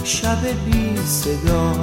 شب بی صدا،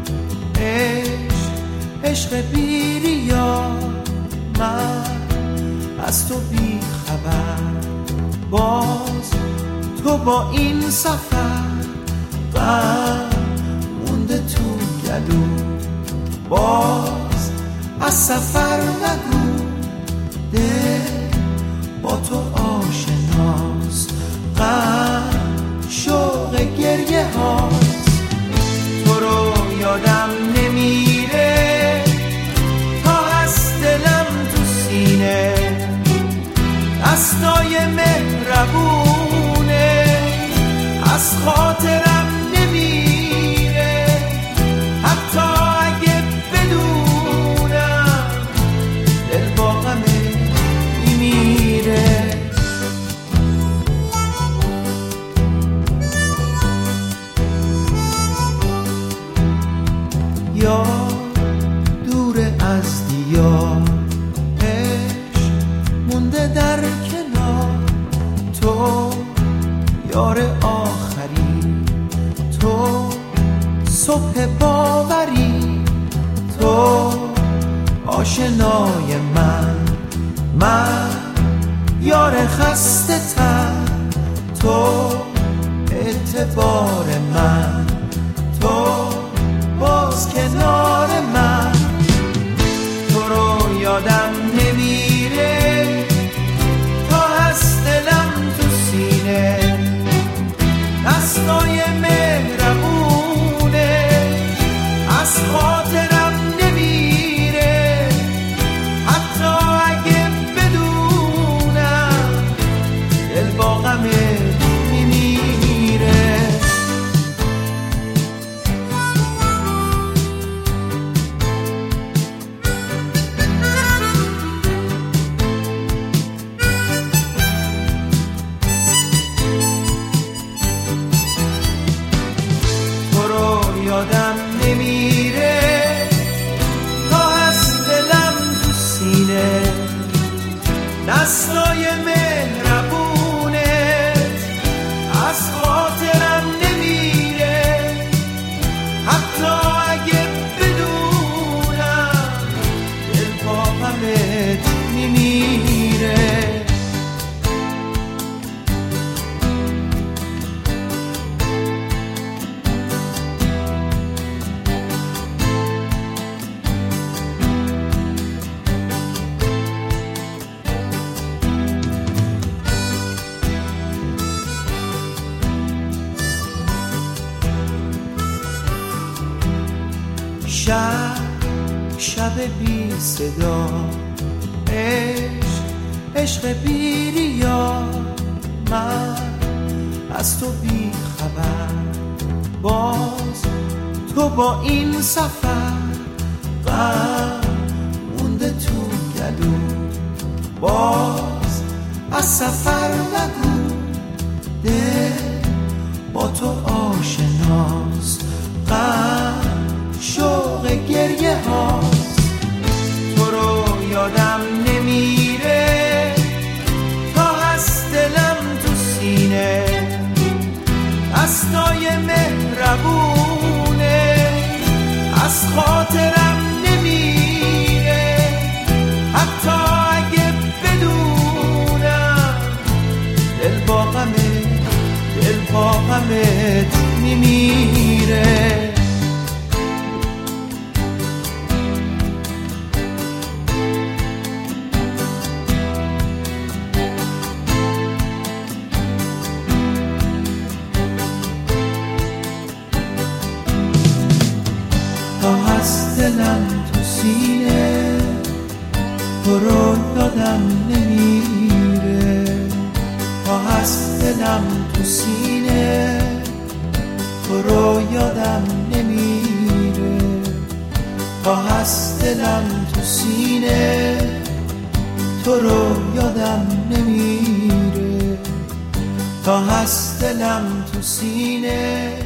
عشق بی ریا، من از تو بی خبر، باز تو با این سفر، غم مونده تو گلو، باز از سفر نگو، دل با تو آشناست، غم شوق گریه هاست. تو رو یادم نمیره تا هست دلم تو سینه، دستای مهربونه از خاطرم نمیره، حتی اگه بدونم دل با غمه میمیره. یا دور از دیار، عشق مونده در کنار، تو یار آخری، تو صبح باوری، تو آشنای من یار خسته تر، تو اعتبار من، تو باز کنار من. تو رو یادم نمیره تا هست دلم تو سینه، دستای مهربونه از خاطرم نمیره، حتی اگه بدونم دل با غمه میمیره. یادم نمیره تا هست دلم تو سینه، دستای مهربونت از خاطرم نمیره، حتی اگه بدونم دل با غمت میمیره. شب بی صدا، عشق بی ریا، من از تو بی خبر، باز تو با این سفر، غم مونده تو گلو، باز از سفر نگو، دل با تو آشناست، غم شوق گریه هاست. تو رو یادم نمیره تا هست دلم تو سینه، دستای مهربونه از خاطرم نمیره، حتی اگه بدونم دل با غمت میمیره. تا هست دلم تو سینه، تو رو یادم نمیره، تا هست دلم تو سینه، تو رو یادم نمیره، تا هست دلم تو سینه، تو رو یادم نمیره، تا هست دلم تو سینه.